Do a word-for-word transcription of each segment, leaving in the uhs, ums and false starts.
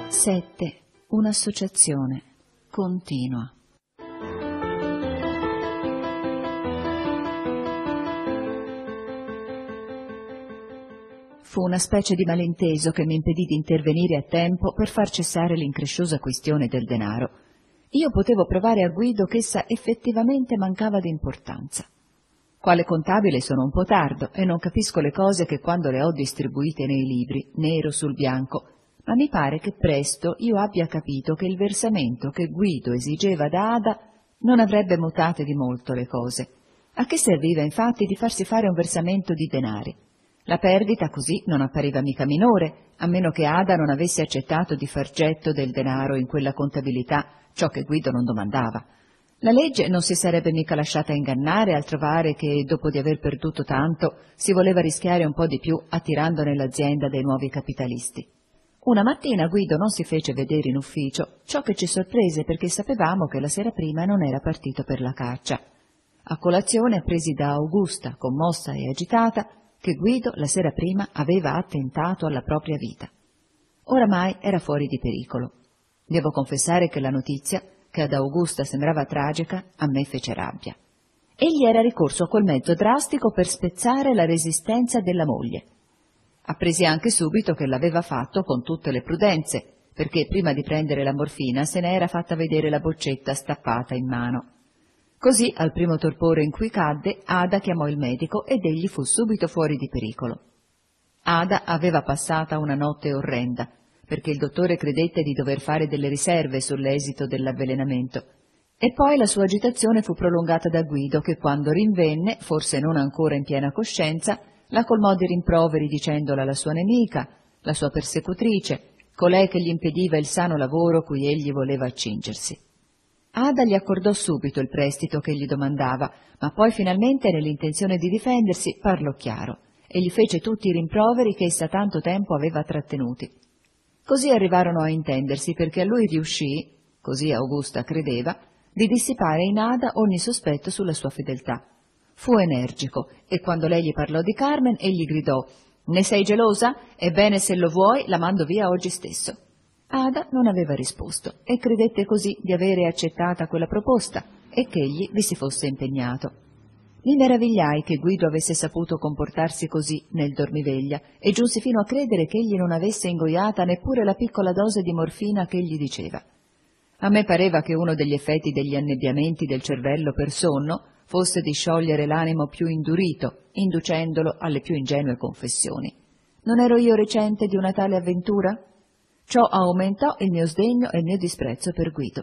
sette. Un'associazione continua. Fu una specie di malinteso che mi impedì di intervenire a tempo per far cessare l'incresciosa questione del denaro. Io potevo provare a Guido che essa effettivamente mancava di importanza. Quale contabile sono un po' tardo e non capisco le cose che quando le ho distribuite nei libri, nero sul bianco, ma mi pare che presto io abbia capito che il versamento che Guido esigeva da Ada non avrebbe mutate di molto le cose. A che serviva infatti di farsi fare un versamento di denari? La perdita così non appariva mica minore, a meno che Ada non avesse accettato di far getto del denaro in quella contabilità, ciò che Guido non domandava. La legge non si sarebbe mica lasciata ingannare al trovare che, dopo di aver perduto tanto, si voleva rischiare un po' di più attirando nell'azienda dei nuovi capitalisti. Una mattina Guido non si fece vedere in ufficio, ciò che ci sorprese perché sapevamo che la sera prima non era partito per la caccia. A colazione appresi da Augusta, commossa e agitata, che Guido la sera prima aveva attentato alla propria vita. Oramai era fuori di pericolo. Devo confessare che la notizia, che ad Augusta sembrava tragica, a me fece rabbia. Egli era ricorso a quel mezzo drastico per spezzare la resistenza della moglie. Appresi anche subito che l'aveva fatto con tutte le prudenze, perché prima di prendere la morfina se ne era fatta vedere la boccetta stappata in mano. Così, al primo torpore in cui cadde, Ada chiamò il medico ed egli fu subito fuori di pericolo. Ada aveva passata una notte orrenda, perché il dottore credette di dover fare delle riserve sull'esito dell'avvelenamento, e poi la sua agitazione fu prolungata da Guido che, quando rinvenne, forse non ancora in piena coscienza, la colmò di rimproveri dicendola la sua nemica, la sua persecutrice, colei che gli impediva il sano lavoro cui egli voleva accingersi. Ada gli accordò subito il prestito che gli domandava, ma poi finalmente, nell'intenzione di difendersi, parlò chiaro e gli fece tutti i rimproveri che essa tanto tempo aveva trattenuti. Così arrivarono a intendersi perché a lui riuscì, così Augusta credeva, di dissipare in Ada ogni sospetto sulla sua fedeltà. Fu energico e quando lei gli parlò di Carmen egli gridò: «Ne sei gelosa? Ebbene, se lo vuoi la mando via oggi stesso». Ada non aveva risposto e credette così di avere accettata quella proposta e che egli vi si fosse impegnato. Mi meravigliai che Guido avesse saputo comportarsi così nel dormiveglia e giunsi fino a credere che egli non avesse ingoiata neppure la piccola dose di morfina che egli diceva. A me pareva che uno degli effetti degli annebbiamenti del cervello per sonno fosse di sciogliere l'animo più indurito, inducendolo alle più ingenue confessioni. Non ero io recente di una tale avventura? Ciò aumentò il mio sdegno e il mio disprezzo per Guido.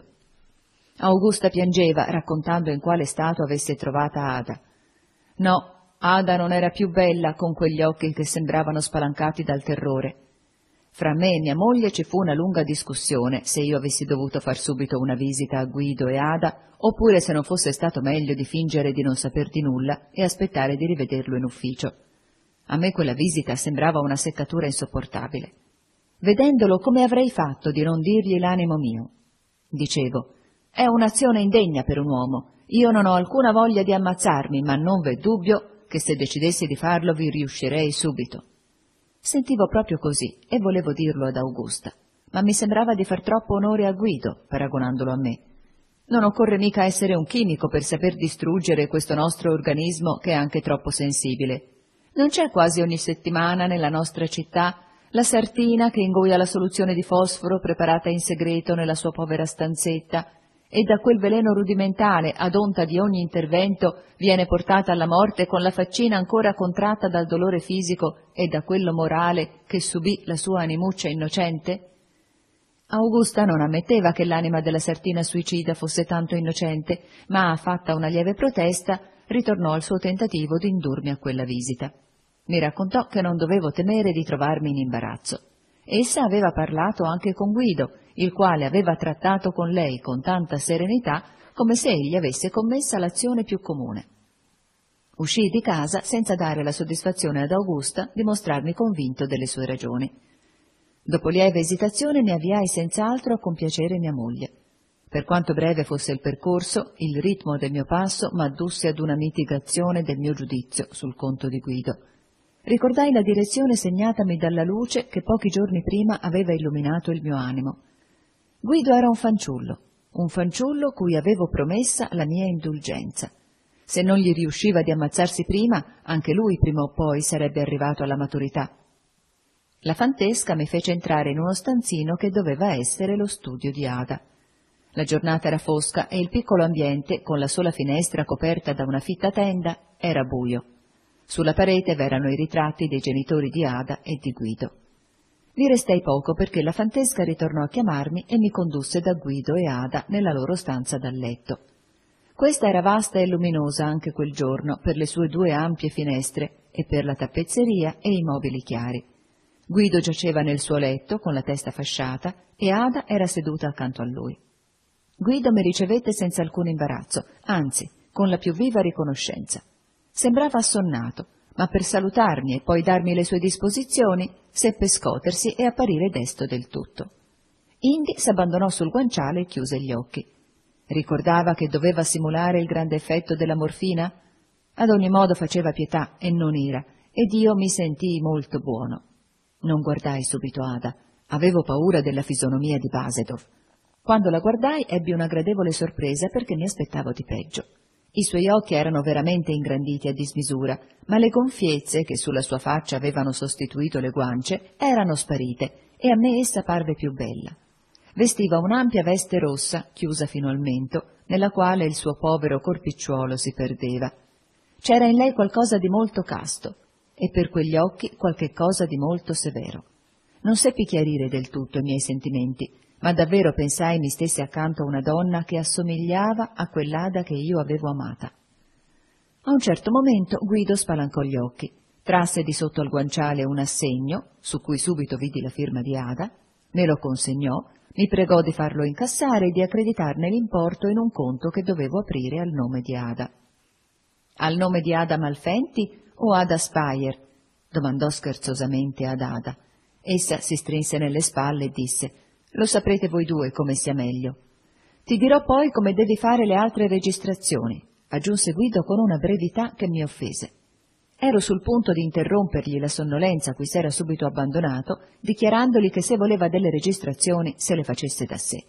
Augusta piangeva, raccontando in quale stato avesse trovata Ada. No, Ada non era più bella con quegli occhi che sembravano spalancati dal terrore. Fra me e mia moglie ci fu una lunga discussione se io avessi dovuto far subito una visita a Guido e Ada, oppure se non fosse stato meglio di fingere di non saper di nulla e aspettare di rivederlo in ufficio. A me quella visita sembrava una seccatura insopportabile. Vedendolo, come avrei fatto di non dirgli l'animo mio? Dicevo: è un'azione indegna per un uomo. Io non ho alcuna voglia di ammazzarmi, ma non v'è dubbio che se decidessi di farlo vi riuscirei subito. Sentivo proprio così e volevo dirlo ad Augusta, ma mi sembrava di far troppo onore a Guido, paragonandolo a me. Non occorre mica essere un chimico per saper distruggere questo nostro organismo che è anche troppo sensibile. Non c'è quasi ogni settimana nella nostra città la sartina che ingoia la soluzione di fosforo preparata in segreto nella sua povera stanzetta e da quel veleno rudimentale, ad onta di ogni intervento, viene portata alla morte con la faccina ancora contratta dal dolore fisico e da quello morale che subì la sua animuccia innocente? Augusta non ammetteva che l'anima della sartina suicida fosse tanto innocente, ma, fatta una lieve protesta, ritornò al suo tentativo di indurmi a quella visita. Mi raccontò che non dovevo temere di trovarmi in imbarazzo. Essa aveva parlato anche con Guido, il quale aveva trattato con lei con tanta serenità come se egli avesse commessa l'azione più comune. Uscii di casa senza dare la soddisfazione ad Augusta di mostrarmi convinto delle sue ragioni. Dopo lieve esitazione mi avviai senz'altro a compiacere mia moglie. Per quanto breve fosse il percorso, il ritmo del mio passo m'addusse ad una mitigazione del mio giudizio sul conto di Guido. Ricordai la direzione segnatami dalla luce che pochi giorni prima aveva illuminato il mio animo. Guido era un fanciullo, un fanciullo cui avevo promessa la mia indulgenza. Se non gli riusciva di ammazzarsi prima, anche lui prima o poi sarebbe arrivato alla maturità. La fantesca mi fece entrare in uno stanzino che doveva essere lo studio di Ada. La giornata era fosca e il piccolo ambiente, con la sola finestra coperta da una fitta tenda, era buio. Sulla parete v'erano i ritratti dei genitori di Ada e di Guido. Vi restai poco perché la fantesca ritornò a chiamarmi e mi condusse da Guido e Ada nella loro stanza da letto. Questa era vasta e luminosa anche quel giorno per le sue due ampie finestre e per la tappezzeria e i mobili chiari. Guido giaceva nel suo letto con la testa fasciata e Ada era seduta accanto a lui. Guido mi ricevette senza alcun imbarazzo, anzi, con la più viva riconoscenza. Sembrava assonnato, ma per salutarmi e poi darmi le sue disposizioni seppe scotersi e apparire desto del tutto. Indi s'abbandonò sul guanciale e chiuse gli occhi. Ricordava che doveva simulare il grande effetto della morfina? Ad ogni modo faceva pietà e non ira, ed io mi sentii molto buono. Non guardai subito Ada, avevo paura della fisonomia di Basedov. Quando la guardai ebbi una gradevole sorpresa perché mi aspettavo di peggio. I suoi occhi erano veramente ingranditi a dismisura, ma le gonfiezze che sulla sua faccia avevano sostituito le guance erano sparite e a me essa parve più bella. Vestiva un'ampia veste rossa, chiusa fino al mento, nella quale il suo povero corpicciuolo si perdeva. C'era in lei qualcosa di molto casto e per quegli occhi qualche cosa di molto severo. Non seppi chiarire del tutto i miei sentimenti, ma davvero pensai mi stesse accanto a una donna che assomigliava a quell'Ada che io avevo amata. A un certo momento Guido spalancò gli occhi, trasse di sotto al guanciale un assegno, su cui subito vidi la firma di Ada, me lo consegnò, mi pregò di farlo incassare e di accreditarne l'importo in un conto che dovevo aprire al nome di Ada. Al nome di Ada Malfenti o Ada Speyer? Domandò scherzosamente ad Ada. Essa si strinse nelle spalle e disse: lo saprete voi due come sia meglio. Ti dirò poi come devi fare le altre registrazioni, aggiunse Guido con una brevità che mi offese. Ero sul punto di interrompergli la sonnolenza a cui s'era subito abbandonato, dichiarandogli che se voleva delle registrazioni se le facesse da sé.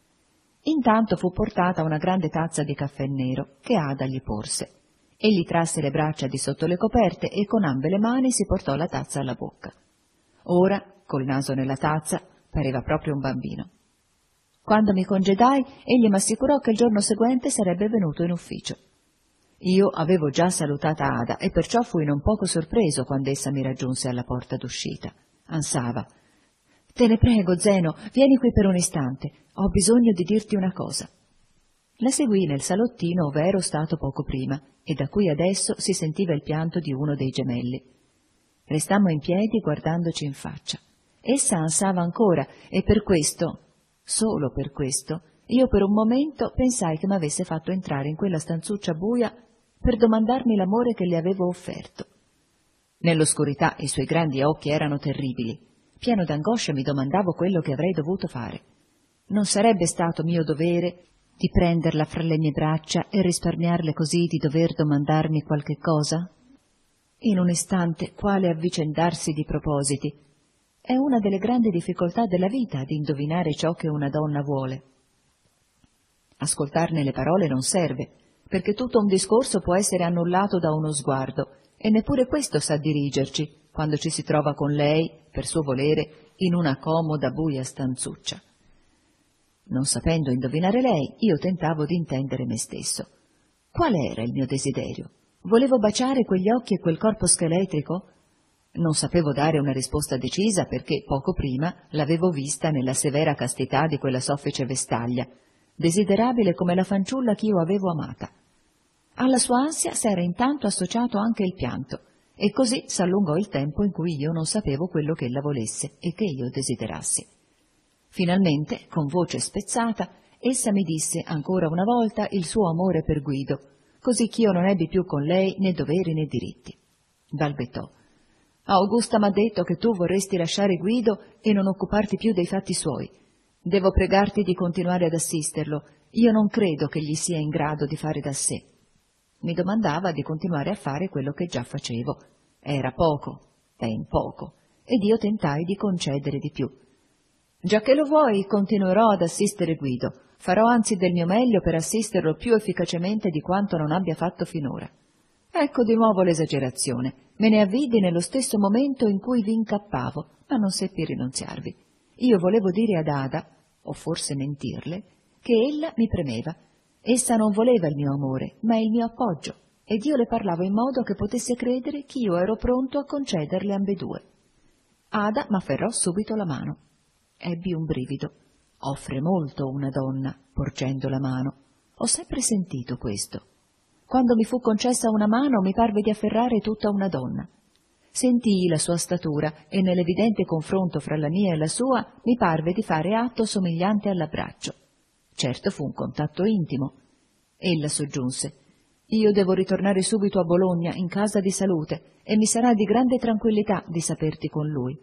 Intanto fu portata una grande tazza di caffè nero che Ada gli porse. Egli trasse le braccia di sotto le coperte e con ambe le mani si portò la tazza alla bocca. Ora, col naso nella tazza, pareva proprio un bambino. Quando mi congedai, egli m'assicurò che il giorno seguente sarebbe venuto in ufficio. Io avevo già salutata Ada e perciò fui non poco sorpreso quando essa mi raggiunse alla porta d'uscita. Ansava. «Te ne prego, Zeno, vieni qui per un istante. Ho bisogno di dirti una cosa». La seguì nel salottino ove ero stato poco prima e da cui adesso si sentiva il pianto di uno dei gemelli. Restammo in piedi guardandoci in faccia. Essa ansava ancora e per questo, solo per questo, io per un momento pensai che m'avesse fatto entrare in quella stanzuccia buia per domandarmi l'amore che le avevo offerto. Nell'oscurità i suoi grandi occhi erano terribili. Pieno d'angoscia mi domandavo quello che avrei dovuto fare. Non sarebbe stato mio dovere di prenderla fra le mie braccia e risparmiarle così di dover domandarmi qualche cosa? In un istante, quale avvicendarsi di propositi. È una delle grandi difficoltà della vita di indovinare ciò che una donna vuole. Ascoltarne le parole non serve, perché tutto un discorso può essere annullato da uno sguardo, e neppure questo sa dirigerci quando ci si trova con lei, per suo volere, in una comoda buia stanzuccia. Non sapendo indovinare lei, io tentavo di intendere me stesso. Qual era il mio desiderio? Volevo baciare quegli occhi e quel corpo scheletrico? Non sapevo dare una risposta decisa perché poco prima l'avevo vista nella severa castità di quella soffice vestaglia, desiderabile come la fanciulla che io avevo amata. Alla sua ansia s'era intanto associato anche il pianto, e così s'allungò il tempo in cui io non sapevo quello che ella volesse e che io desiderassi. Finalmente, con voce spezzata, essa mi disse ancora una volta il suo amore per Guido, così ch'io non ebbi più con lei né doveri né diritti. Balbettò. Augusta m'ha detto che tu vorresti lasciare Guido e non occuparti più dei fatti suoi. Devo pregarti di continuare ad assisterlo. Io non credo che gli sia in grado di fare da sé. Mi domandava di continuare a fare quello che già facevo. Era poco, ben poco, ed io tentai di concedere di più. Giacché lo vuoi, continuerò ad assistere Guido, farò anzi del mio meglio per assisterlo più efficacemente di quanto non abbia fatto finora. Ecco di nuovo l'esagerazione, me ne avvidi nello stesso momento in cui vi incappavo, ma non seppi rinunziarvi. Io volevo dire ad Ada, o forse mentirle, che ella mi premeva. Essa non voleva il mio amore, ma il mio appoggio, ed io le parlavo in modo che potesse credere che io ero pronto a concederle ambedue. Ada m'afferrò subito la mano. Ebbi un brivido. Offre molto una donna, porgendo la mano. Ho sempre sentito questo. Quando mi fu concessa una mano mi parve di afferrare tutta una donna. Sentii la sua statura e nell'evidente confronto fra la mia e la sua mi parve di fare atto somigliante all'abbraccio. Certo fu un contatto intimo. Ella soggiunse: «Io devo ritornare subito a Bologna in casa di salute e mi sarà di grande tranquillità di saperti con lui».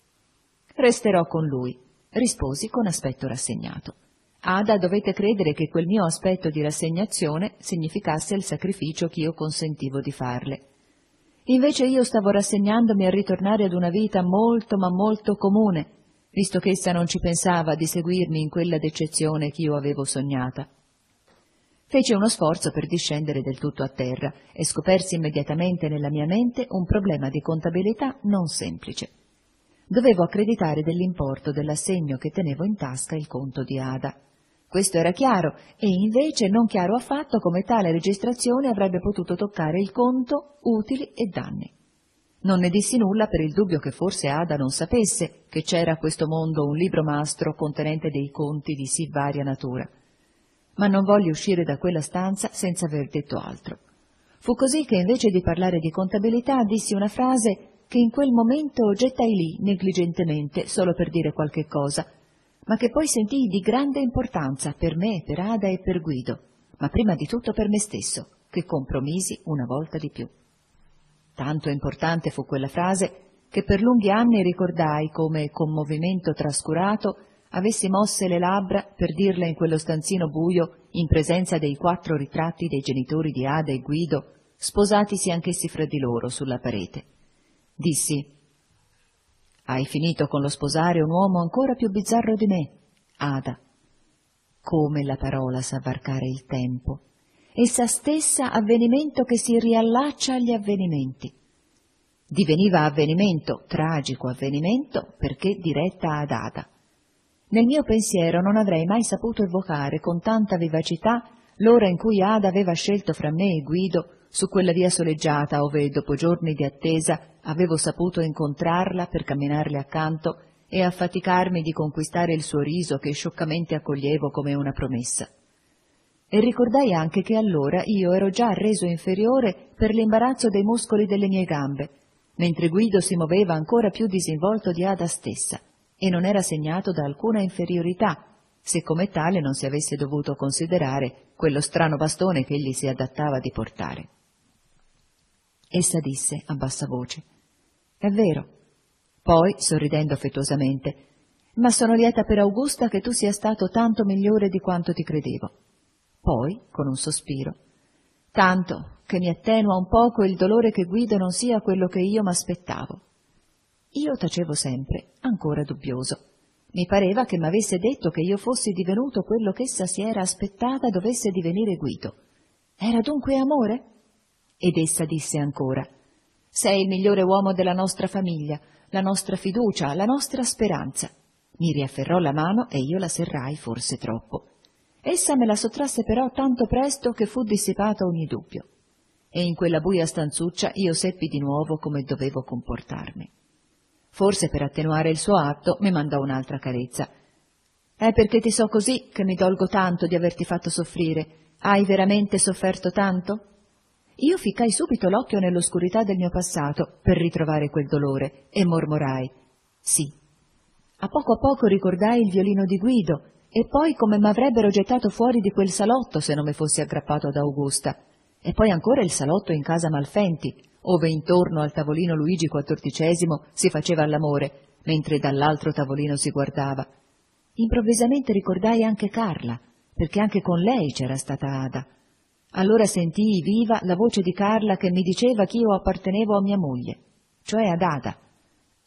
«Resterò con lui», risposi con aspetto rassegnato. Ada dovette credere che quel mio aspetto di rassegnazione significasse il sacrificio che io consentivo di farle. Invece io stavo rassegnandomi a ritornare ad una vita molto ma molto comune, visto che essa non ci pensava di seguirmi in quella d'eccezione che io avevo sognata. Fece uno sforzo per discendere del tutto a terra e scopersi immediatamente nella mia mente un problema di contabilità non semplice. Dovevo accreditare dell'importo dell'assegno che tenevo in tasca il conto di Ada. Questo era chiaro, e invece non chiaro affatto come tale registrazione avrebbe potuto toccare il conto, utili e danni. Non ne dissi nulla per il dubbio che forse Ada non sapesse che c'era a questo mondo un libro mastro contenente dei conti di sì varia natura. Ma non volli uscire da quella stanza senza aver detto altro. Fu così che invece di parlare di contabilità dissi una frase che in quel momento gettai lì negligentemente solo per dire qualche cosa, ma che poi sentii di grande importanza per me, per Ada e per Guido, ma prima di tutto per me stesso, che compromisi una volta di più. Tanto importante fu quella frase che per lunghi anni ricordai come, con movimento trascurato, avessi mosse le labbra per dirla in quello stanzino buio, in presenza dei quattro ritratti dei genitori di Ada e Guido, sposatisi anch'essi fra di loro sulla parete. Dissi: «Hai finito con lo sposare un uomo ancora più bizzarro di me, Ada». Come la parola sa varcare il tempo, essa stessa avvenimento che si riallaccia agli avvenimenti. Diveniva avvenimento, tragico avvenimento, perché diretta ad Ada. Nel mio pensiero non avrei mai saputo evocare con tanta vivacità l'ora in cui Ada aveva scelto fra me e Guido su quella via soleggiata ove, dopo giorni di attesa, avevo saputo incontrarla per camminarle accanto e affaticarmi di conquistare il suo riso che scioccamente accoglievo come una promessa. E ricordai anche che allora io ero già reso inferiore per l'imbarazzo dei muscoli delle mie gambe, mentre Guido si muoveva ancora più disinvolto di Ada stessa e non era segnato da alcuna inferiorità, se come tale non si avesse dovuto considerare quello strano bastone che egli si adattava di portare. Essa disse a bassa voce: «È vero». Poi, sorridendo affettuosamente: «Ma sono lieta per Augusta che tu sia stato tanto migliore di quanto ti credevo». Poi, con un sospiro: «Tanto che mi attenua un poco il dolore che Guido non sia quello che io m'aspettavo». Io tacevo sempre, ancora dubbioso. Mi pareva che m'avesse detto che io fossi divenuto quello ch'essa si era aspettata dovesse divenire Guido. Era dunque amore? Ed essa disse ancora: «Sei il migliore uomo della nostra famiglia, la nostra fiducia, la nostra speranza». Mi riafferrò la mano e io la serrai forse troppo. Essa me la sottrasse però tanto presto che fu dissipato ogni dubbio. E in quella buia stanzuccia io seppi di nuovo come dovevo comportarmi. Forse per attenuare il suo atto mi mandò un'altra carezza. «È perché ti so così che mi dolgo tanto di averti fatto soffrire. Hai veramente sofferto tanto?» Io ficcai subito l'occhio nell'oscurità del mio passato per ritrovare quel dolore e mormorai: «Sì». A poco a poco ricordai il violino di Guido e poi come m'avrebbero gettato fuori di quel salotto se non mi fossi aggrappato ad Augusta, e poi ancora il salotto in casa Malfenti, ove intorno al tavolino Luigi quattordicesimo si faceva l'amore, mentre dall'altro tavolino si guardava. Improvvisamente ricordai anche Carla, perché anche con lei c'era stata Ada. Allora sentii viva la voce di Carla che mi diceva che io appartenevo a mia moglie, cioè ad Ada,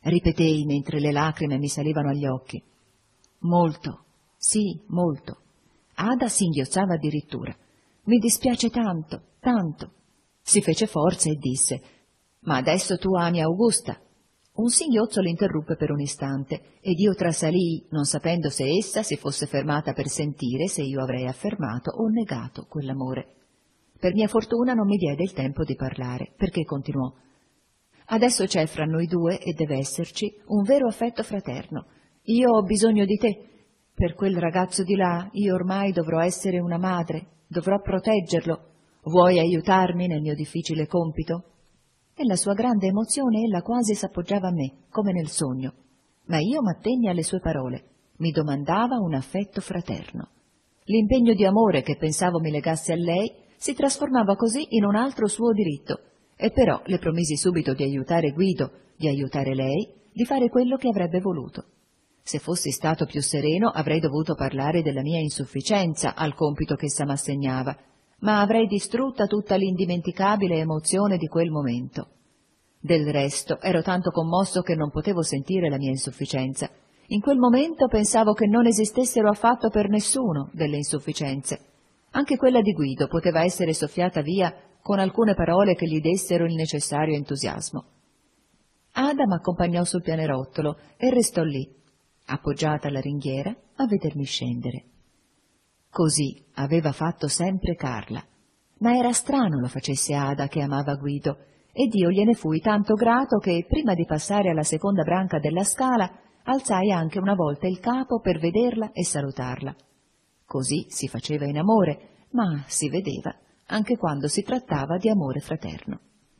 ripetei mentre le lacrime mi salivano agli occhi. Molto, sì, molto. Ada singhiozzava addirittura. Mi dispiace tanto, tanto. Si fece forza e disse: ma adesso tu ami Augusta? Un singhiozzo l'interruppe per un istante ed io trasalii, non sapendo se essa si fosse fermata per sentire se io avrei affermato o negato quell'amore. Per mia fortuna non mi diede il tempo di parlare, perché continuò: adesso c'è fra noi due, e deve esserci, un vero affetto fraterno. Io ho bisogno di te. Per quel ragazzo di là io ormai dovrò essere una madre, dovrò proteggerlo. Vuoi aiutarmi nel mio difficile compito? Nella sua grande emozione ella quasi s'appoggiava a me, come nel sogno. Ma io m'attenni alle sue parole. Mi domandava un affetto fraterno. L'impegno di amore che pensavo mi legasse a lei si trasformava così in un altro suo diritto, e però le promisi subito di aiutare Guido, di aiutare lei, di fare quello che avrebbe voluto. Se fossi stato più sereno avrei dovuto parlare della mia insufficienza al compito che essa m'assegnava, ma avrei distrutta tutta l'indimenticabile emozione di quel momento. Del resto ero tanto commosso che non potevo sentire la mia insufficienza. In quel momento pensavo che non esistessero affatto per nessuno delle insufficienze. Anche quella di Guido poteva essere soffiata via con alcune parole che gli dessero il necessario entusiasmo. Ada m'accompagnò sul pianerottolo e restò lì, appoggiata alla ringhiera, a vedermi scendere. Così aveva fatto sempre Carla, ma era strano lo facesse Ada che amava Guido, ed io gliene fui tanto grato che, prima di passare alla seconda branca della scala, alzai anche una volta il capo per vederla e salutarla. Così si faceva in amore, ma si vedeva anche quando si trattava di amore fraterno.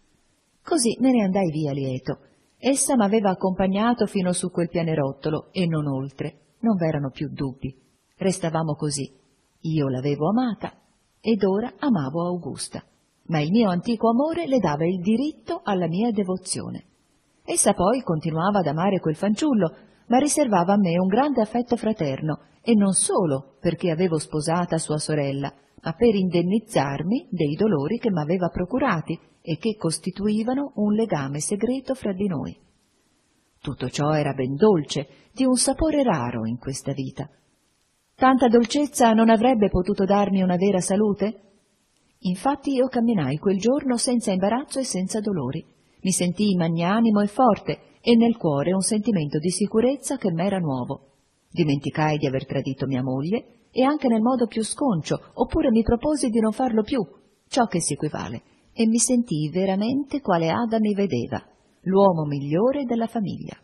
Così me ne andai via lieto. Essa m'aveva accompagnato fino su quel pianerottolo e non oltre, non v'erano più dubbi. Restavamo così. Io l'avevo amata ed ora amavo Augusta, ma il mio antico amore le dava il diritto alla mia devozione. Essa poi continuava ad amare quel fanciullo, ma riservava a me un grande affetto fraterno, e non solo perché avevo sposata sua sorella, ma per indennizzarmi dei dolori che m'aveva procurati e che costituivano un legame segreto fra di noi. Tutto ciò era ben dolce, di un sapore raro in questa vita. Tanta dolcezza non avrebbe potuto darmi una vera salute? Infatti io camminai quel giorno senza imbarazzo e senza dolori. Mi sentii magnanimo e forte, e nel cuore un sentimento di sicurezza che m'era nuovo. Dimenticai di aver tradito mia moglie, e anche nel modo più sconcio, oppure mi proposi di non farlo più, ciò che si equivale, e mi sentii veramente quale Ada mi vedeva, l'uomo migliore della famiglia.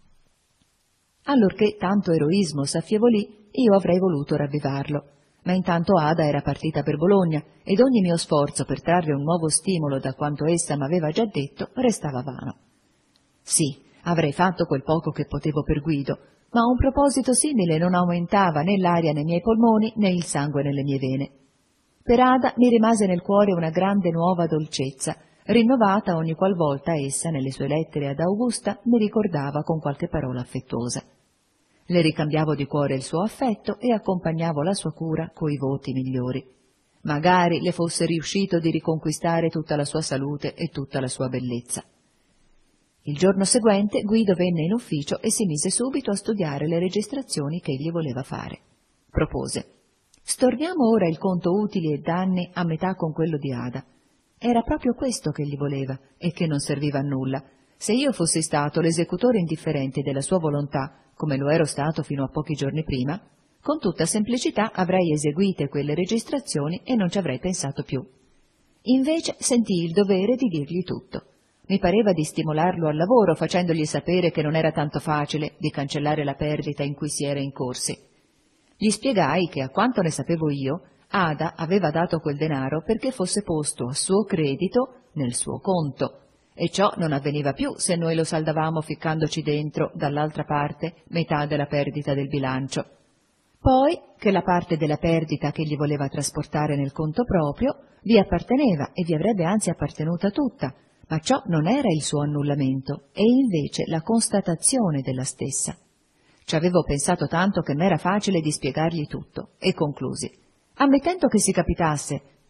Allorché tanto eroismo s'affievolì, io avrei voluto ravvivarlo, ma intanto Ada era partita per Bologna ed ogni mio sforzo per trarre un nuovo stimolo da quanto essa m'aveva già detto restava vano. Sì, avrei fatto quel poco che potevo per Guido, ma un proposito simile non aumentava né l'aria nei miei polmoni né il sangue nelle mie vene. Per Ada mi rimase nel cuore una grande nuova dolcezza, rinnovata ogni qualvolta essa, nelle sue lettere ad Augusta, mi ricordava con qualche parola affettuosa. Le ricambiavo di cuore il suo affetto e accompagnavo la sua cura coi voti migliori. Magari le fosse riuscito di riconquistare tutta la sua salute e tutta la sua bellezza. Il giorno seguente Guido venne in ufficio e si mise subito a studiare le registrazioni che egli voleva fare. Propose: storniamo ora il conto utili e danni a metà con quello di Ada. Era proprio questo che egli voleva e che non serviva a nulla. Se io fossi stato l'esecutore indifferente della sua volontà, come lo ero stato fino a pochi giorni prima, con tutta semplicità avrei eseguite quelle registrazioni e non ci avrei pensato più. Invece sentii il dovere di dirgli tutto. Mi pareva di stimolarlo al lavoro, facendogli sapere che non era tanto facile di cancellare la perdita in cui si era incorsi. Gli spiegai che, a quanto ne sapevo io, Ada aveva dato quel denaro perché fosse posto a suo credito nel suo conto, e ciò non avveniva più se noi lo saldavamo ficcandoci dentro, dall'altra parte, metà della perdita del bilancio. Poi che la parte della perdita che gli voleva trasportare nel conto proprio vi apparteneva e vi avrebbe anzi appartenuta tutta, ma ciò non era il suo annullamento, e invece la constatazione della stessa. Ci avevo pensato tanto che m'era facile di spiegargli tutto, e conclusi: ammettendo che si capitasse,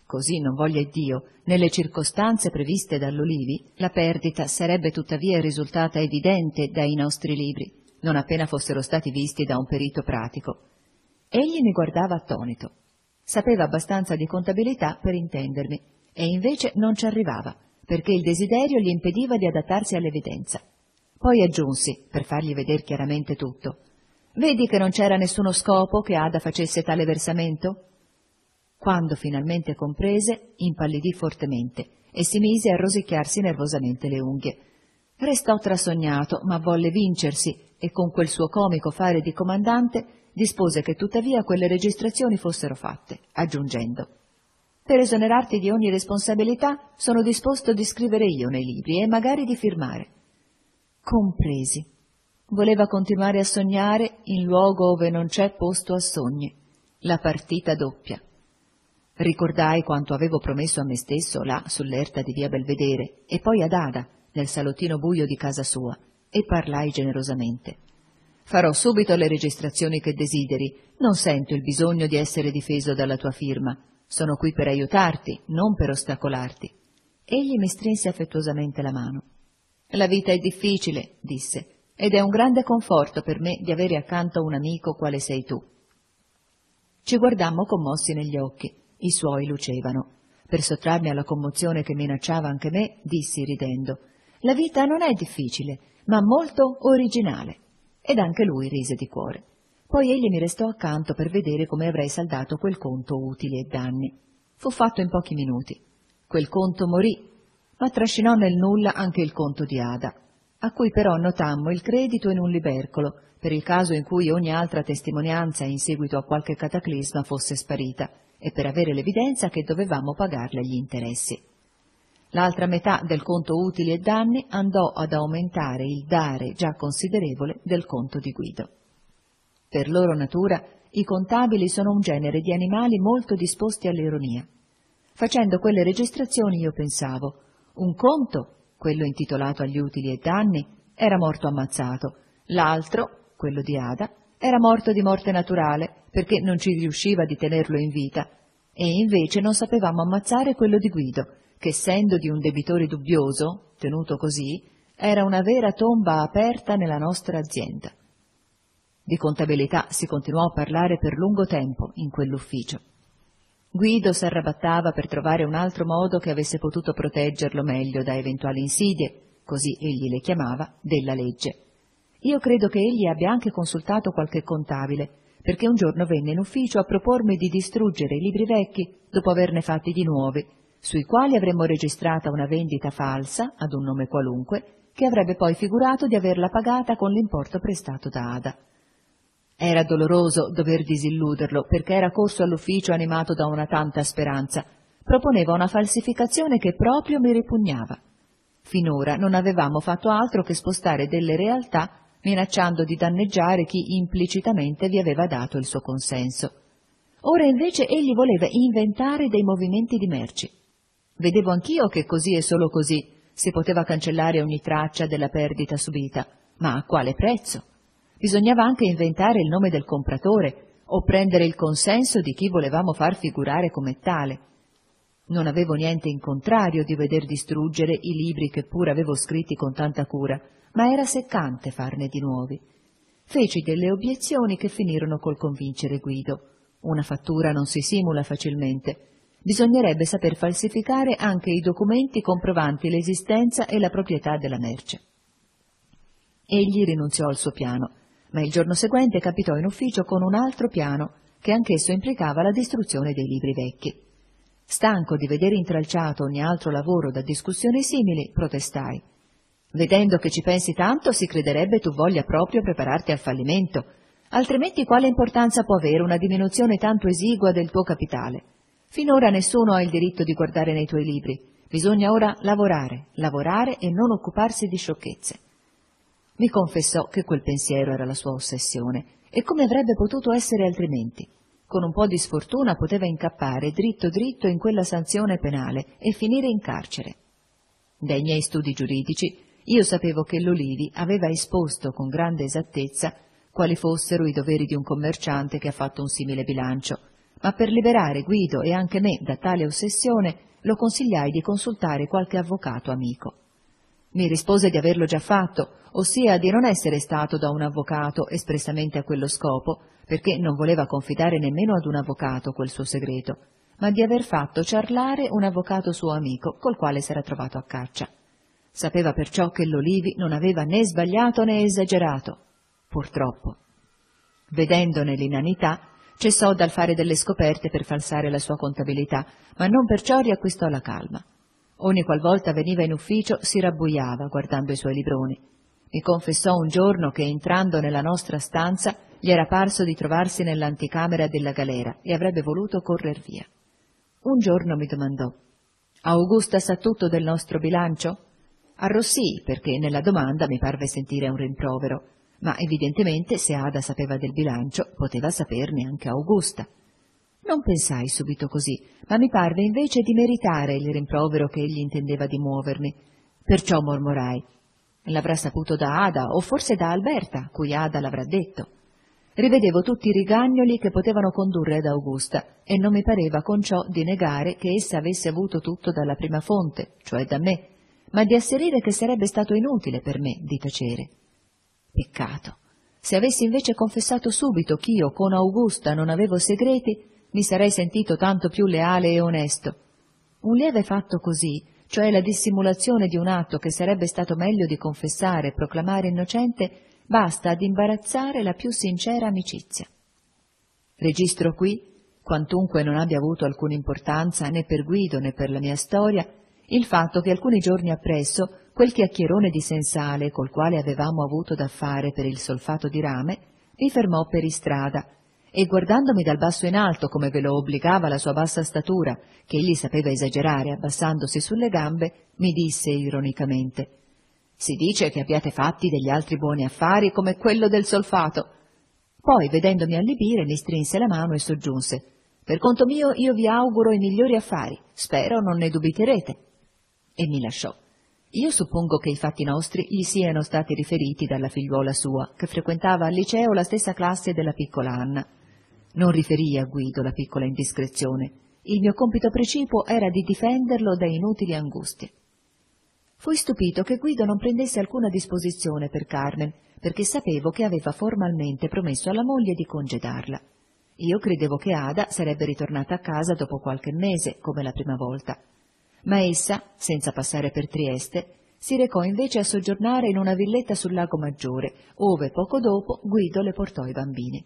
Così, non voglia Dio, nelle circostanze previste dall'Olivi, la perdita sarebbe tuttavia risultata evidente dai nostri libri, non appena fossero stati visti da un perito pratico. Egli mi guardava attonito. Sapeva abbastanza di contabilità per intendermi, e invece non ci arrivava, perché il desiderio gli impediva di adattarsi all'evidenza. Poi aggiunsi, per fargli veder chiaramente tutto: «Vedi che non c'era nessuno scopo che Ada facesse tale versamento?» Quando finalmente comprese, impallidì fortemente e si mise a rosicchiarsi nervosamente le unghie. Restò trasognato, ma volle vincersi e con quel suo comico fare di comandante dispose che tuttavia quelle registrazioni fossero fatte, aggiungendo: «Per esonerarti di ogni responsabilità sono disposto di scrivere io nei libri e magari di firmare». Compresi. Voleva continuare a sognare in luogo ove non c'è posto a sogni, la partita doppia. Ricordai quanto avevo promesso a me stesso là sull'erta di via Belvedere e poi ad Ada nel salottino buio di casa sua, e parlai generosamente. «Farò subito le registrazioni che desideri, non sento il bisogno di essere difeso dalla tua firma, sono qui per aiutarti, non per ostacolarti». Egli mi strinse affettuosamente la mano. «La vita è difficile», disse, «ed è un grande conforto per me di avere accanto un amico quale sei tu». Ci guardammo commossi negli occhi. I suoi lucevano. Per sottrarmi alla commozione che minacciava anche me, dissi ridendo: «La vita non è difficile, ma molto originale». Ed anche lui rise di cuore. Poi egli mi restò accanto per vedere come avrei saldato quel conto utili e danni. Fu fatto in pochi minuti. Quel conto morì, ma trascinò nel nulla anche il conto di Ada, a cui però notammo il credito in un libercolo, per il caso in cui ogni altra testimonianza in seguito a qualche cataclisma fosse sparita, e per avere l'evidenza che dovevamo pagarle gli interessi. L'altra metà del conto utili e danni andò ad aumentare il dare già considerevole del conto di Guido. Per loro natura i contabili sono un genere di animali molto disposti all'ironia. Facendo quelle registrazioni io pensavo: un conto, quello intitolato agli utili e danni, era morto ammazzato, l'altro, quello di Ada, era morto di morte naturale, perché non ci riusciva di tenerlo in vita, e invece non sapevamo ammazzare quello di Guido, che essendo di un debitore dubbioso, tenuto così, era una vera tomba aperta nella nostra azienda. Di contabilità si continuò a parlare per lungo tempo in quell'ufficio. Guido s'arrabattava per trovare un altro modo che avesse potuto proteggerlo meglio da eventuali insidie, così egli le chiamava, della legge. Io credo che egli abbia anche consultato qualche contabile, perché un giorno venne in ufficio a propormi di distruggere i libri vecchi dopo averne fatti di nuovi, sui quali avremmo registrata una vendita falsa ad un nome qualunque, che avrebbe poi figurato di averla pagata con l'importo prestato da Ada. Era doloroso dover disilluderlo, perché era corso all'ufficio animato da una tanta speranza. Proponeva una falsificazione che proprio mi ripugnava. Finora non avevamo fatto altro che spostare delle realtà, minacciando di danneggiare chi implicitamente vi aveva dato il suo consenso. Ora invece egli voleva inventare dei movimenti di merci. Vedevo anch'io che così e solo così si poteva cancellare ogni traccia della perdita subita, ma a quale prezzo? Bisognava anche inventare il nome del compratore o prendere il consenso di chi volevamo far figurare come tale. Non avevo niente in contrario di veder distruggere i libri che pure avevo scritti con tanta cura, ma era seccante farne di nuovi. Feci delle obiezioni che finirono col convincere Guido. Una fattura non si simula facilmente. Bisognerebbe saper falsificare anche i documenti comprovanti l'esistenza e la proprietà della merce. Egli rinunziò al suo piano, ma il giorno seguente capitò in ufficio con un altro piano, che anch'esso implicava la distruzione dei libri vecchi. Stanco di vedere intralciato ogni altro lavoro da discussioni simili, protestai. Vedendo che ci pensi tanto, si crederebbe tu voglia proprio prepararti al fallimento, altrimenti quale importanza può avere una diminuzione tanto esigua del tuo capitale? Finora nessuno ha il diritto di guardare nei tuoi libri, bisogna ora lavorare, lavorare e non occuparsi di sciocchezze. Mi confessò che quel pensiero era la sua ossessione, e come avrebbe potuto essere altrimenti? Con un po' di sfortuna poteva incappare dritto dritto in quella sanzione penale e finire in carcere. Dai miei studi giuridici io sapevo che l'Olivi aveva esposto con grande esattezza quali fossero i doveri di un commerciante che ha fatto un simile bilancio, ma per liberare Guido e anche me da tale ossessione lo consigliai di consultare qualche avvocato amico. Mi rispose di averlo già fatto, ossia di non essere stato da un avvocato espressamente a quello scopo, perché non voleva confidare nemmeno ad un avvocato quel suo segreto, ma di aver fatto ciarlare un avvocato suo amico col quale s'era trovato a caccia. Sapeva perciò che l'Olivi non aveva né sbagliato né esagerato, purtroppo. Vedendone l'inanità, cessò dal fare delle scoperte per falsare la sua contabilità, ma non perciò riacquistò la calma. Ogni qualvolta veniva in ufficio si rabbuiava guardando i suoi libroni. Mi confessò un giorno che entrando nella nostra stanza gli era parso di trovarsi nell'anticamera della galera e avrebbe voluto correr via. Un giorno mi domandò: «Augusta sa tutto del nostro bilancio?» Arrossii, perché nella domanda mi parve sentire un rimprovero, ma evidentemente se Ada sapeva del bilancio poteva saperne anche Augusta. Non pensai subito così, ma mi parve invece di meritare il rimprovero che egli intendeva di muovermi. Perciò mormorai: «L'avrà saputo da Ada o forse da Alberta, cui Ada l'avrà detto». Rivedevo tutti i rigagnoli che potevano condurre ad Augusta e non mi pareva con ciò di negare che essa avesse avuto tutto dalla prima fonte, cioè da me, ma di asserire che sarebbe stato inutile per me di tacere. Peccato! Se avessi invece confessato subito ch'io con Augusta non avevo segreti, mi sarei sentito tanto più leale e onesto. Un lieve fatto così, cioè la dissimulazione di un atto che sarebbe stato meglio di confessare e proclamare innocente, basta ad imbarazzare la più sincera amicizia. Registro qui, quantunque non abbia avuto alcuna importanza né per Guido né per la mia storia, il fatto che alcuni giorni appresso quel chiacchierone di Sensale col quale avevamo avuto da fare per il solfato di rame mi fermò per istrada e, guardandomi dal basso in alto come ve lo obbligava la sua bassa statura, che egli sapeva esagerare abbassandosi sulle gambe, mi disse ironicamente: «Si dice che abbiate fatti degli altri buoni affari come quello del solfato». Poi, vedendomi allibire, mi strinse la mano e soggiunse: «Per conto mio io vi auguro i migliori affari, spero non ne dubiterete». E mi lasciò. Io suppongo che i fatti nostri gli siano stati riferiti dalla figliuola sua, che frequentava al liceo la stessa classe della piccola Anna. Non riferii a Guido la piccola indiscrezione. Il mio compito precipuo era di difenderlo da inutili angustie. Fui stupito che Guido non prendesse alcuna disposizione per Carmen, perché sapevo che aveva formalmente promesso alla moglie di congedarla. Io credevo che Ada sarebbe ritornata a casa dopo qualche mese, come la prima volta. Ma essa, senza passare per Trieste, si recò invece a soggiornare in una villetta sul Lago Maggiore, ove poco dopo Guido le portò i bambini.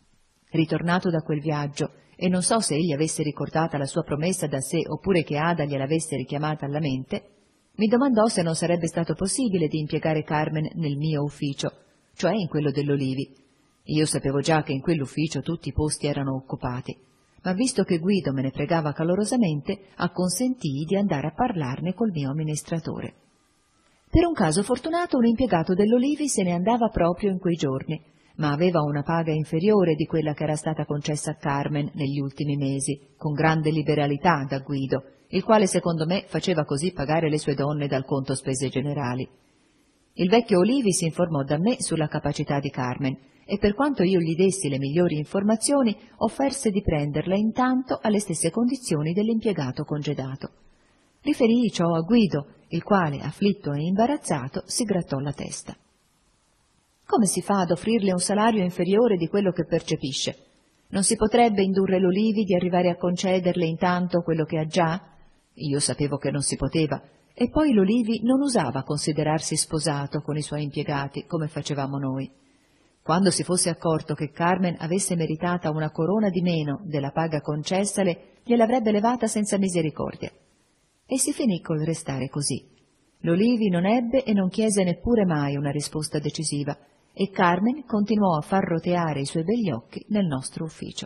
Ritornato da quel viaggio, e non so se egli avesse ricordata la sua promessa da sé oppure che Ada gliel'avesse richiamata alla mente, mi domandò se non sarebbe stato possibile di impiegare Carmen nel mio ufficio, cioè in quello dell'Olivi. Io sapevo già che in quell'ufficio tutti i posti erano occupati, ma visto che Guido me ne pregava calorosamente, acconsentii di andare a parlarne col mio amministratore. Per un caso fortunato un impiegato dell'Olivi se ne andava proprio in quei giorni, ma aveva una paga inferiore di quella che era stata concessa a Carmen negli ultimi mesi, con grande liberalità da Guido, il quale secondo me faceva così pagare le sue donne dal conto spese generali. Il vecchio Olivi si informò da me sulla capacità di Carmen e per quanto io gli dessi le migliori informazioni offerse di prenderla intanto alle stesse condizioni dell'impiegato congedato. Riferii ciò a Guido, il quale, afflitto e imbarazzato, si grattò la testa. Come si fa ad offrirle un salario inferiore di quello che percepisce? Non si potrebbe indurre l'Olivi di arrivare a concederle intanto quello che ha già? Io sapevo che non si poteva, e poi l'Olivi non usava considerarsi sposato con i suoi impiegati come facevamo noi. Quando si fosse accorto che Carmen avesse meritata una corona di meno della paga concessale, gliel'avrebbe levata senza misericordia. E si finì col restare così. L'Olivi non ebbe e non chiese neppure mai una risposta decisiva, e Carmen continuò a far roteare i suoi begli occhi nel nostro ufficio.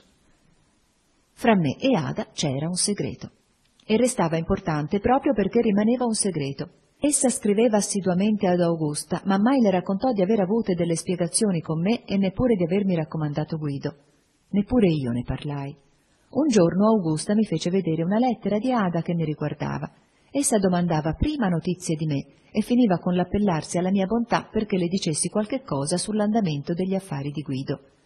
Fra me e Ada c'era un segreto, e restava importante proprio perché rimaneva un segreto. Essa scriveva assiduamente ad Augusta, ma mai le raccontò di aver avuto delle spiegazioni con me e neppure di avermi raccomandato Guido. Neppure io ne parlai. Un giorno Augusta mi fece vedere una lettera di Ada che mi riguardava. Essa domandava prima notizie di me e finiva con l'appellarsi alla mia bontà perché le dicessi qualche cosa sull'andamento degli affari di Guido.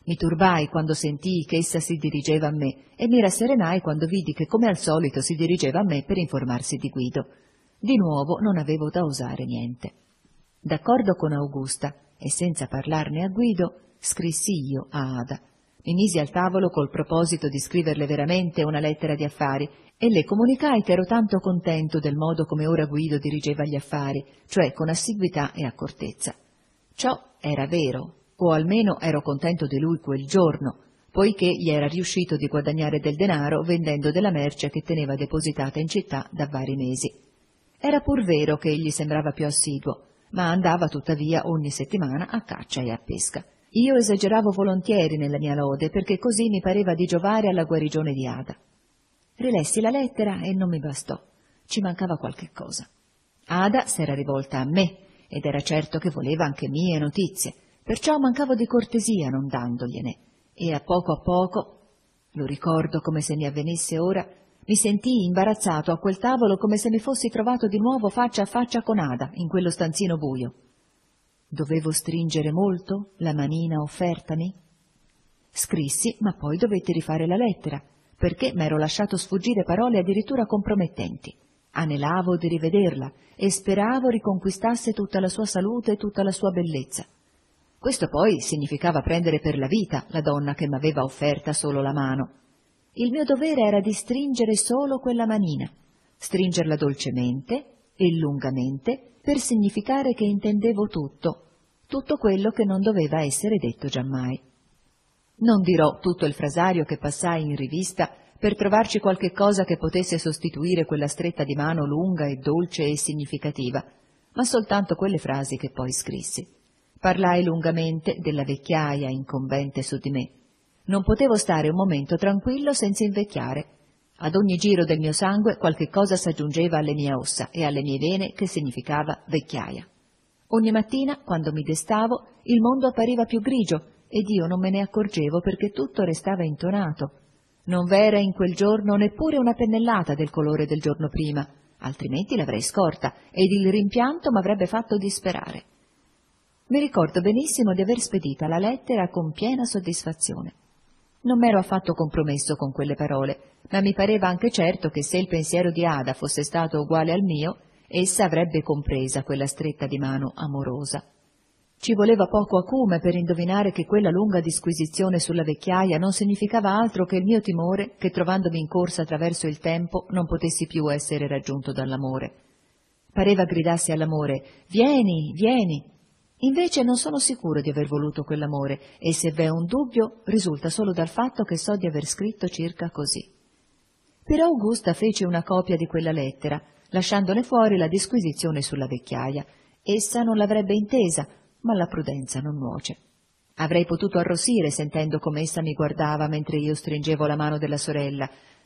Mi turbai quando sentii che essa si dirigeva a me e mi rasserenai quando vidi che come al solito si dirigeva a me per informarsi di Guido. Di nuovo non avevo da osare niente. D'accordo con Augusta e senza parlarne a Guido, scrissi io a Ada. Mi misi al tavolo col proposito di scriverle veramente una lettera di affari e le comunicai che ero tanto contento del modo come ora Guido dirigeva gli affari, cioè con assiduità e accortezza. Ciò era vero, o almeno ero contento di lui quel giorno, poiché gli era riuscito di guadagnare del denaro vendendo della merce che teneva depositata in città da vari mesi. Era pur vero che egli sembrava più assiduo, ma andava tuttavia ogni settimana a caccia e a pesca. Io esageravo volentieri nella mia lode, perché così mi pareva di giovare alla guarigione di Ada. Rilessi la lettera e non mi bastò. Ci mancava qualche cosa. Ada s'era rivolta a me, ed era certo che voleva anche mie notizie, perciò mancavo di cortesia non dandogliene, e a poco a poco, lo ricordo come se mi avvenisse ora, mi sentii imbarazzato a quel tavolo come se mi fossi trovato di nuovo faccia a faccia con Ada in quello stanzino buio. Dovevo stringere molto la manina offertami? Scrissi, ma poi dovetti rifare la lettera, perché m'ero lasciato sfuggire parole addirittura compromettenti. Anelavo di rivederla e speravo riconquistasse tutta la sua salute e tutta la sua bellezza. Questo poi significava prendere per la vita la donna che m'aveva offerta solo la mano. Il mio dovere era di stringere solo quella manina, stringerla dolcemente e lungamente per significare che intendevo tutto, tutto quello che non doveva essere detto giammai. Non dirò tutto il frasario che passai in rivista per trovarci qualche cosa che potesse sostituire quella stretta di mano lunga e dolce e significativa, ma soltanto quelle frasi che poi scrissi. Parlai lungamente della vecchiaia incombente su di me. Non potevo stare un momento tranquillo senza invecchiare. Ad ogni giro del mio sangue qualche cosa s'aggiungeva alle mie ossa e alle mie vene che significava vecchiaia. Ogni mattina, quando mi destavo, il mondo appariva più grigio ed io non me ne accorgevo perché tutto restava intonato. Non v'era in quel giorno neppure una pennellata del colore del giorno prima, altrimenti l'avrei scorta ed il rimpianto m'avrebbe fatto disperare. Mi ricordo benissimo di aver spedita la lettera con piena soddisfazione. Non m'ero affatto compromesso con quelle parole, ma mi pareva anche certo che se il pensiero di Ada fosse stato uguale al mio, essa avrebbe compresa quella stretta di mano amorosa. Ci voleva poco acume per indovinare che quella lunga disquisizione sulla vecchiaia non significava altro che il mio timore che, trovandomi in corsa attraverso il tempo, non potessi più essere raggiunto dall'amore. Pareva gridasse all'amore: «Vieni, vieni!» Invece non sono sicuro di aver voluto quell'amore, e se v'è un dubbio risulta solo dal fatto che so di aver scritto circa così. Però Augusta fece una copia di quella lettera, lasciandone fuori la disquisizione sulla vecchiaia. Essa non l'avrebbe intesa, ma la prudenza non nuoce. Avrei potuto arrossire sentendo come essa mi guardava mentre io stringevo la mano della sorella.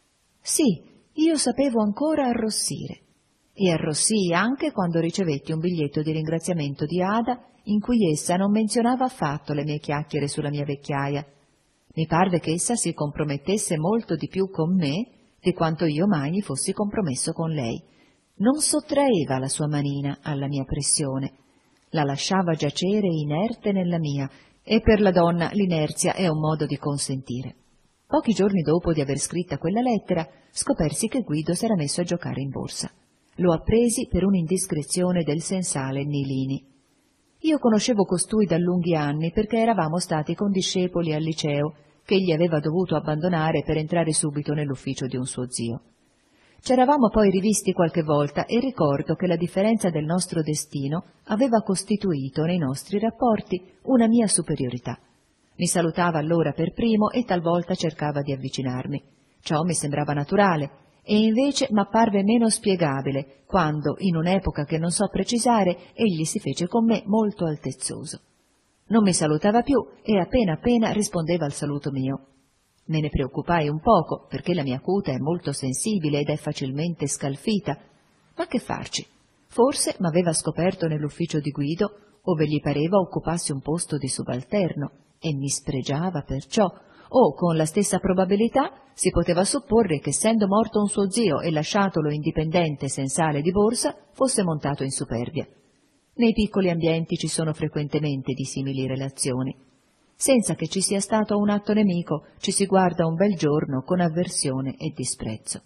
Sì, io sapevo ancora arrossire. E arrossii anche quando ricevetti un biglietto di ringraziamento di Ada in cui essa non menzionava affatto le mie chiacchiere sulla mia vecchiaia. Mi parve che essa si compromettesse molto di più con me di quanto io mai mi fossi compromesso con lei. Non sottraeva la sua manina alla mia pressione, la lasciava giacere inerte nella mia, e per la donna l'inerzia è un modo di consentire. Pochi giorni dopo di aver scritta quella lettera, scopersi che Guido s'era messo a giocare in borsa. Lo appresi per un'indiscrezione del sensale Nilini. Io conoscevo costui da lunghi anni perché eravamo stati condiscepoli al liceo che egli aveva dovuto abbandonare per entrare subito nell'ufficio di un suo zio. C'eravamo poi rivisti qualche volta e ricordo che la differenza del nostro destino aveva costituito nei nostri rapporti una mia superiorità. Mi salutava allora per primo e talvolta cercava di avvicinarmi. Ciò mi sembrava naturale e invece m'apparve meno spiegabile quando, in un'epoca che non so precisare, egli si fece con me molto altezzoso. Non mi salutava più e appena appena rispondeva al saluto mio. Me ne preoccupai un poco, perché la mia cute è molto sensibile ed è facilmente scalfita. Ma che farci? Forse m'aveva scoperto nell'ufficio di Guido, ove gli pareva occupassi un posto di subalterno, e mi spregiava perciò, o, con la stessa probabilità, si poteva supporre che, essendo morto un suo zio e lasciatolo indipendente sensale di borsa, fosse montato in superbia. Nei piccoli ambienti ci sono frequentemente di simili relazioni. senza che ci sia stato un atto nemico, ci si guarda un bel giorno con avversione e disprezzo.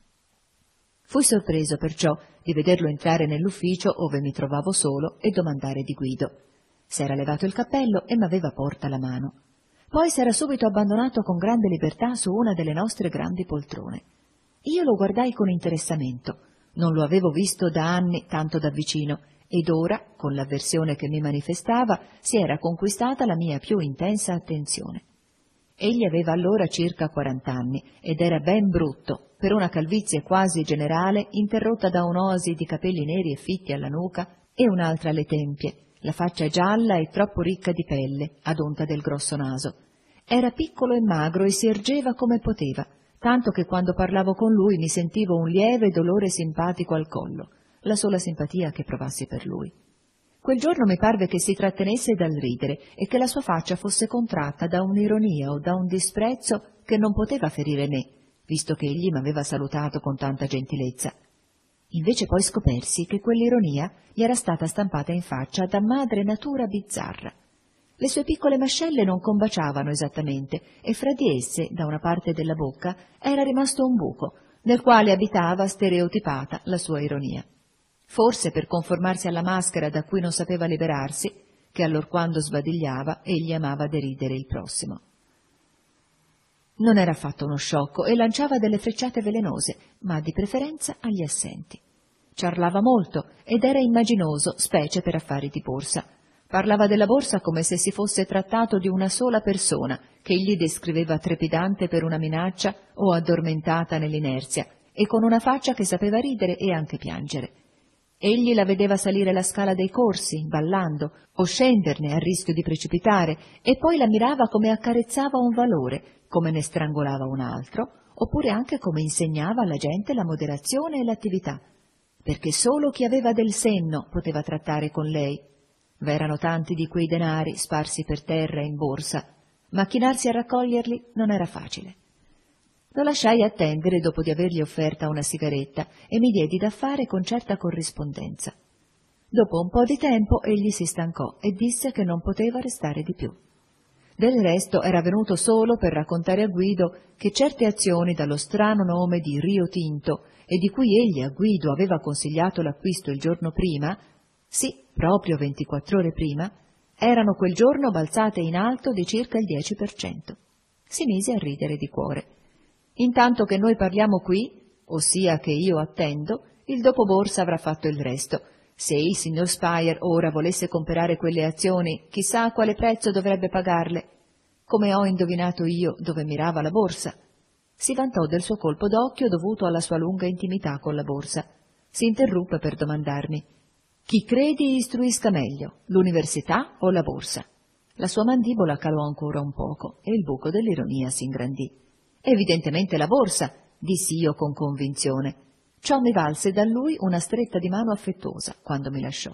Fui sorpreso perciò di vederlo entrare nell'ufficio ove mi trovavo solo e domandare di Guido. S'era levato il cappello e m'aveva porta la mano. Poi s'era subito abbandonato con grande libertà su una delle nostre grandi poltrone. Io lo guardai con interessamento. Non lo avevo visto da anni tanto da vicino, ed ora, con l'avversione che mi manifestava, si era conquistata la mia più intensa attenzione. Egli aveva allora circa quarant'anni ed era ben brutto, per una calvizie quasi generale, interrotta da un'oasi di capelli neri e fitti alla nuca e un'altra alle tempie, la faccia gialla e troppo ricca di pelle, ad onta del grosso naso. Era piccolo e magro e si ergeva come poteva, tanto che quando parlavo con lui mi sentivo un lieve dolore simpatico al collo, la sola simpatia che provassi per lui. Quel giorno mi parve che si trattenesse dal ridere e che la sua faccia fosse contratta da un'ironia o da un disprezzo che non poteva ferire me, visto che egli m'aveva salutato con tanta gentilezza. Invece poi scopersi che quell'ironia gli era stata stampata in faccia da madre natura bizzarra. Le sue piccole mascelle non combaciavano esattamente e fra di esse, da una parte della bocca, era rimasto un buco, nel quale abitava stereotipata la sua ironia. Forse per conformarsi alla maschera da cui non sapeva liberarsi, che allorquando sbadigliava egli amava deridere il prossimo. Non era affatto uno sciocco e lanciava delle frecciate velenose, ma di preferenza agli assenti. Ciarlava molto ed era immaginoso, specie per affari di borsa. Parlava della borsa come se si fosse trattato di una sola persona, che egli descriveva trepidante per una minaccia o addormentata nell'inerzia, e con una faccia che sapeva ridere e anche piangere. Egli la vedeva salire la scala dei corsi, ballando, o scenderne a rischio di precipitare, e poi la mirava come accarezzava un valore, come ne strangolava un altro, oppure anche come insegnava alla gente la moderazione e l'attività, perché solo chi aveva del senno poteva trattare con lei. V'erano tanti di quei denari sparsi per terra e in borsa, ma chinarsi a raccoglierli non era facile. Lo lasciai attendere dopo di avergli offerta una sigaretta e mi diedi da fare con certa corrispondenza. Dopo un po' di tempo egli si stancò e disse che non poteva restare di più. Del resto era venuto solo per raccontare a Guido che certe azioni dallo strano nome di Rio Tinto e di cui egli a Guido aveva consigliato l'acquisto il giorno prima, sì, proprio ventiquattro ore prima, erano quel giorno balzate in alto di circa il dieci per cento. Si mise a ridere di cuore. Intanto che noi parliamo qui, ossia che io attendo, il dopoborsa avrà fatto il resto. Se il signor Spire ora volesse comprare quelle azioni, chissà a quale prezzo dovrebbe pagarle. Come ho indovinato io dove mirava la borsa. Si vantò del suo colpo d'occhio dovuto alla sua lunga intimità con la borsa. Si interruppe per domandarmi: chi credi istruisca meglio, l'università o la borsa? La sua mandibola calò ancora un poco e il buco dell'ironia si ingrandì. Evidentemente la borsa, dissi io con convinzione. Ciò mi valse da lui una stretta di mano affettuosa quando mi lasciò.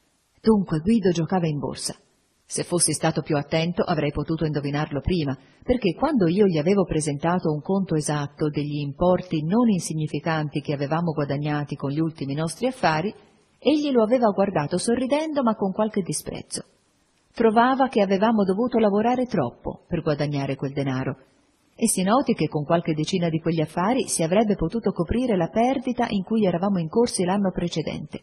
Dunque Guido giocava in borsa. Se fossi stato più attento avrei potuto indovinarlo prima, perché quando io gli avevo presentato un conto esatto degli importi non insignificanti che avevamo guadagnati con gli ultimi nostri affari, egli lo aveva guardato sorridendo ma con qualche disprezzo. Trovava che avevamo dovuto lavorare troppo per guadagnare quel denaro, e si noti che con qualche decina di quegli affari si avrebbe potuto coprire la perdita in cui eravamo incorsi l'anno precedente.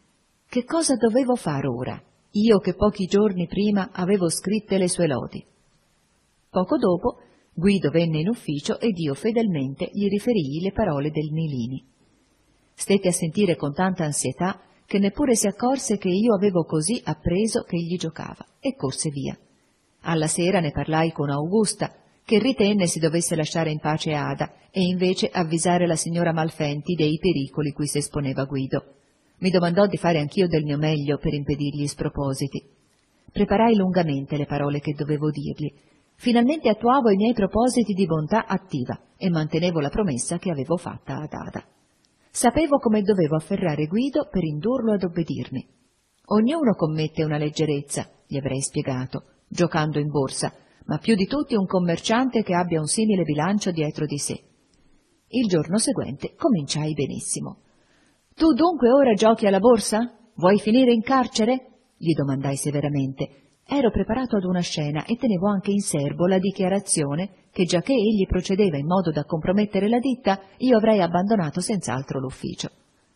Che cosa dovevo fare ora, io che pochi giorni prima avevo scritte le sue lodi? Poco dopo Guido venne in ufficio ed io fedelmente gli riferii le parole del Nilini. Stette a sentire con tanta ansietà che neppure si accorse che io avevo così appreso che egli giocava, e corse via. Alla sera ne parlai con Augusta, che ritenne si dovesse lasciare in pace Ada e invece avvisare la signora Malfenti dei pericoli cui si esponeva Guido. Mi domandò di fare anch'io del mio meglio per impedirgli spropositi. Preparai lungamente le parole che dovevo dirgli. Finalmente attuavo i miei propositi di bontà attiva e mantenevo la promessa che avevo fatta ad Ada. Sapevo come dovevo afferrare Guido per indurlo ad obbedirmi. Ognuno commette una leggerezza, gli avrei spiegato, giocando in borsa, ma più di tutti un commerciante che abbia un simile bilancio dietro di sé. Il giorno seguente cominciai benissimo. «Tu dunque ora giochi alla borsa? Vuoi finire in carcere?» gli domandai severamente. Ero preparato ad una scena e tenevo anche in serbo la dichiarazione che, giacché egli procedeva in modo da compromettere la ditta, io avrei abbandonato senz'altro l'ufficio.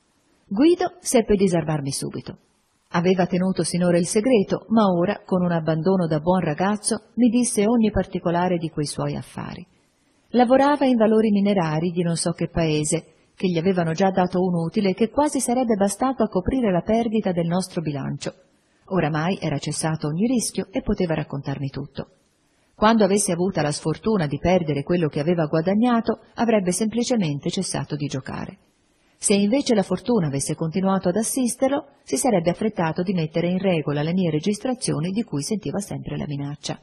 Guido seppe disarmarmi subito. Aveva tenuto sinora il segreto, ma ora, con un abbandono da buon ragazzo, mi disse ogni particolare di quei suoi affari. Lavorava in valori minerari di non so che paese, che gli avevano già dato un utile che quasi sarebbe bastato a coprire la perdita del nostro bilancio. Oramai era cessato ogni rischio e poteva raccontarmi tutto. Quando avesse avuta la sfortuna di perdere quello che aveva guadagnato, avrebbe semplicemente cessato di giocare. Se invece la fortuna avesse continuato ad assisterlo, si sarebbe affrettato di mettere in regola le mie registrazioni di cui sentiva sempre la minaccia.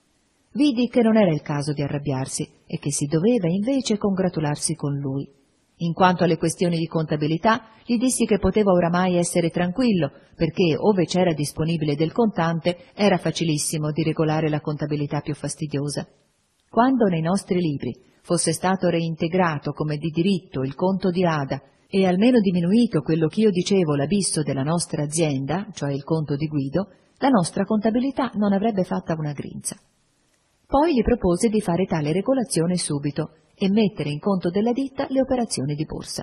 Vidi che non era il caso di arrabbiarsi e che si doveva invece congratularsi con lui. In quanto alle questioni di contabilità, gli dissi che poteva oramai essere tranquillo, perché, ove c'era disponibile del contante, era facilissimo di regolare la contabilità più fastidiosa. Quando nei nostri libri fosse stato reintegrato come di diritto il conto di Ada e almeno diminuito quello che io dicevo l'abisso della nostra azienda, cioè il conto di Guido, la nostra contabilità non avrebbe fatta una grinza. Poi gli propose di fare tale regolazione subito e mettere in conto della ditta le operazioni di borsa.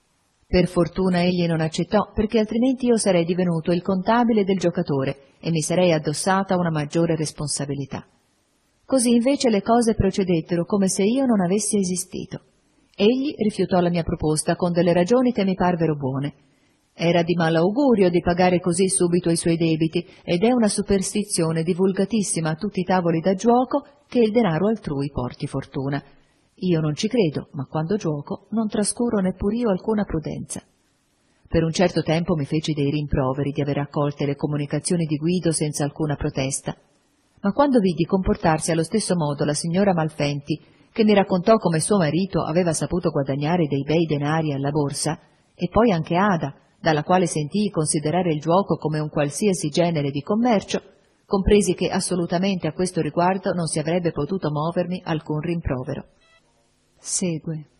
Per fortuna egli non accettò, perché altrimenti io sarei divenuto il contabile del giocatore e mi sarei addossata una maggiore responsabilità. Così invece le cose procedettero come se io non avessi esistito. Egli rifiutò la mia proposta con delle ragioni che mi parvero buone. Era di malaugurio di pagare così subito i suoi debiti ed è una superstizione divulgatissima a tutti i tavoli da giuoco che il denaro altrui porti fortuna. Io non ci credo, ma quando gioco non trascuro neppur io alcuna prudenza. Per un certo tempo mi feci dei rimproveri di aver accolte le comunicazioni di Guido senza alcuna protesta, ma quando vidi comportarsi allo stesso modo la signora Malfenti, che mi raccontò come suo marito aveva saputo guadagnare dei bei denari alla borsa, e poi anche Ada, dalla quale sentii considerare il giuoco come un qualsiasi genere di commercio, compresi che assolutamente a questo riguardo non si avrebbe potuto muovermi alcun rimprovero. Segue.